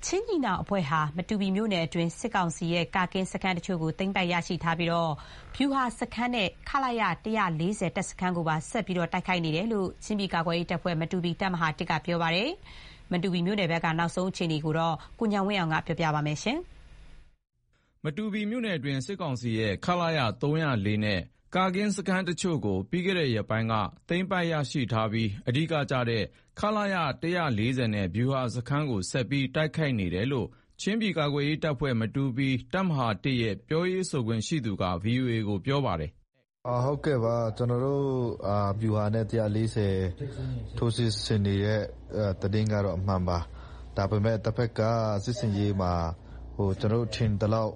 ချင်းညီနောင်အဖွဲ့ဟာမတူပီမြို့နယ်အတွင်းစစ်ကောင်စီရဲ့ကာကင်းစခန်းတချို့ကိုသိမ်းပိုက်ရရှိထားပြီးဗျူဟာစခန်းနဲ့ခလာရ140တပ်စခန်းကိုပါဆက်ပြီးတိုက်ခိုက်နေတယ်လို့ချင်းပြည်ကာကွယ်ရေးတပ်ဖွဲ့မတူပီတပ်မဟာ1ကပြောပါတယ်။မတူပီမြို့နယ်ဘက်ကနောက်ဆုံးအခြေအနေကိုကိုညောင်ဝင်းအောင်ကပြောပြပါမယ်။မတူပီမြို့နယ်အတွင်းစစ်ကောင်စီရဲ့ခလာရ304နဲ့ကာကင်းစခန်းတချို့ကိုပြီးခဲ့တဲ့ရက်ပိုင်းကသိမ်းပိုက်ရရှိထားပြီးအဓိကကျတဲ့ခလာရ140နဲ့ဗျူဟာစခန်းကိုဆက်ပြီးတိုက်ခိုက်နေတယ်လို့ချင်းပြည်ကာကွယ်ရေးတပ်ဖွဲ့မတူပီတပ်မဟာ1ရဲ့ပြောရေးဆိုခွင့်ရှိသူက VOA ကိုပြောပါတယ်။ဟုတ်ကဲ့ပါကျွန်တော်တို့ဗျူဟာနဲ့140ထိုးစစ်ဆင်နေတဲ့သတင်းကတော့အမှန်ပါ။ဒါပေမဲ့တစ်ဖက်ကစစ်စင်ရေးမှာကျွန်တော်တို့ထင်တလောက်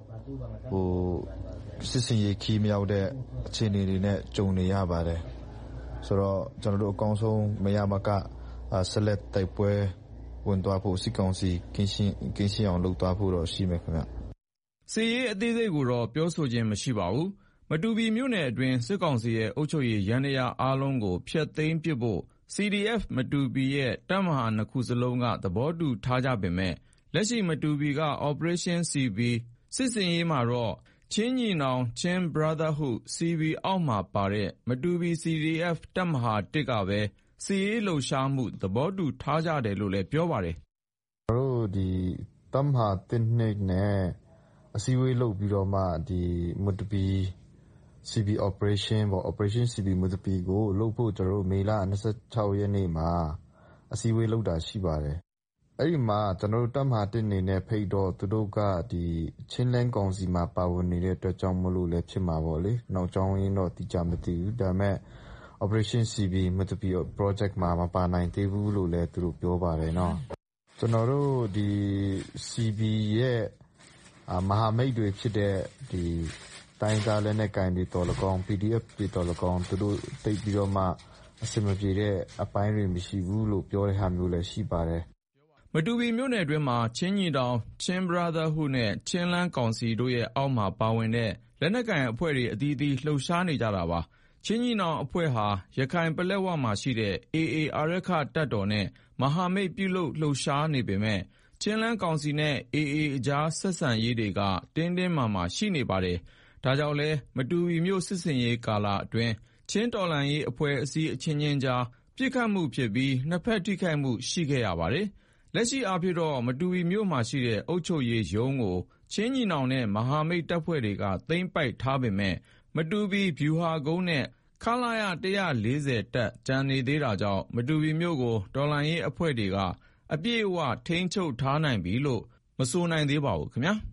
စစ်စင်ရေးခီးမြောက်တဲ့အခြေအနေတွေနဲ့ကြုံနေရပါတယ်ဆိုတော့ကျွန်တော်တို့အကောင်းဆုံးမရမကဆက်လက်တိုက်ပွဲဝင်သွားဖို့စစ်ကောင်စီကင်းရှင်းအောင်လုပ်သွားဖို့တော့ရှိမယ်ခင်ဗျစစ်ရေးအသေးစိတ်ကိုတော့ပြောဆိုခြင်းမရှိပါဘူးမတူပီမြို့နယ်အတွင်းစစ်ကောင်စီရဲ့အုပ်ချုပ်ရေးရန်ရာအားလုံးကိုဖျက်သိမ်းပစ်ဖို့ CDF မတူပီရဲ့တပ်မဟာ2ခုစလုံးကသဘောတူထားကြပေမဲ့လက်ရှိမတူပီက Operation CB စစ်စင်ရေးမှာတော့ချင်းညီနောင်ချင်း Brotherhood CB အောက်မှာပါတဲ့မတူပီ CDF တပ်မဟာ1ကပဲစစ်ရေးလှုပ်ရှားမှုသဘောတူထားကြတယ်လို့လည်းပြောပါတယ်။ကျွန်တော်တို့ဒီတပ်မဟာ1နဲ့အစည်းအဝေးလုပ်ပြီးတော့မှဒီမတူပီ CB Operation Operation CB မတူပီကိုလုပ်ဖို့ကျွန်တော်တို့မေလ26ရက်နေ့မှာအစည်းအဝေးလုပ်တာရှိပါတယ်။အဲ့ဒီမှာကျွန်တော်တို့တပ်မဟာ1နေနဲ့ဖိတ်တော့သူတို့ကဒီချင်းလန်းကောင်စီမှာပါဝင်နေတဲ့အတွက်ကြောင့်မလို့လည်းဖြစ်မှာပေါ့လေနောက်ကြောင်းရင်းတော့တိကျမသိဘူးဒါပေမဲ့ Operation CB မတူပီ project မှာမပါနိုင်သေးဘူးလို့လည်းသူတို့ပြောပါတယ်နော်ကျွန်တော်တို့ဒီ CB ရဲ့မဟာမိတ်တွေဖြစ်တဲ့ဒီတိုင်းသားလက်နက်ကင်တွေတော်လကောင် PDF တွေတော်လကောင်သူတို့တိတ်ပြီးတော့မှအစမပြေတဲ့အပိုင်းတွေမရှိဘူးလို့ပြောတဲ့ဟာမျိုးလည်းရှိပါတယ်မတူပီမြို့နယ်အတွင်းမှာချင်းညီတောင်ချင်း Brotherhood နဲ့ချင်းလန်းကောင်စီတို့ရဲ့အောက်မှာပါဝင်တဲ့လက်နက်ကိုင်အဖွဲ့တွေအသီးသီးလှုပ်ရှားနေကြတာပါချင်းညီနောင်အဖွဲ့ဟာရခိုင်ပလက်ဝမှာရှိတဲ့ AA အာရက္ခတပ်တော်နဲ့မဟာမိတ်ပြုလုပ်လှုပ်ရှားနေပေမဲ့ချင်းလန်းကောင်စီနဲ့ AA အကြားဆက်ဆံရေးတွေကတင်းမာမာရှိနေပါတယ်ဒါကြောင့်လဲမတူပီမြို့စစ်စင်ရေးကာလအတွင်းချင်းတော်လှန်ရေးအဖွဲ့အစည်းအချင်းချင်းကြားပြစ်ခတ်မှုဖြစ်ပြီးနှစ်ဖက်ထိခိုက်မှုရှိခဲ့ရပါတယ်လက်ရှိအားဖြင့်တော့မတူပီမြို့မှာရှိတဲ့အုပ်ချုပ်ရေးရုံးကိုချင်းညီနောင်နဲ့မဟာမိတ်တပ်ဖွဲ့တွေကသိမ်းပိုက်ထားပေမဲ့မတူပီဗျူဟာကုန်းနဲ့ခလာရ140တပ်ကျန်နေသေးတာကြောင့်မတူပီမြို့ကိုတော်လှန်ရေးအဖွဲ့တွေကအပြည့်အဝထိန်းချုပ်ထားနိုင်ပြီလို့မဆိုနိုင်သေးပါဘူးခင်ဗျာ။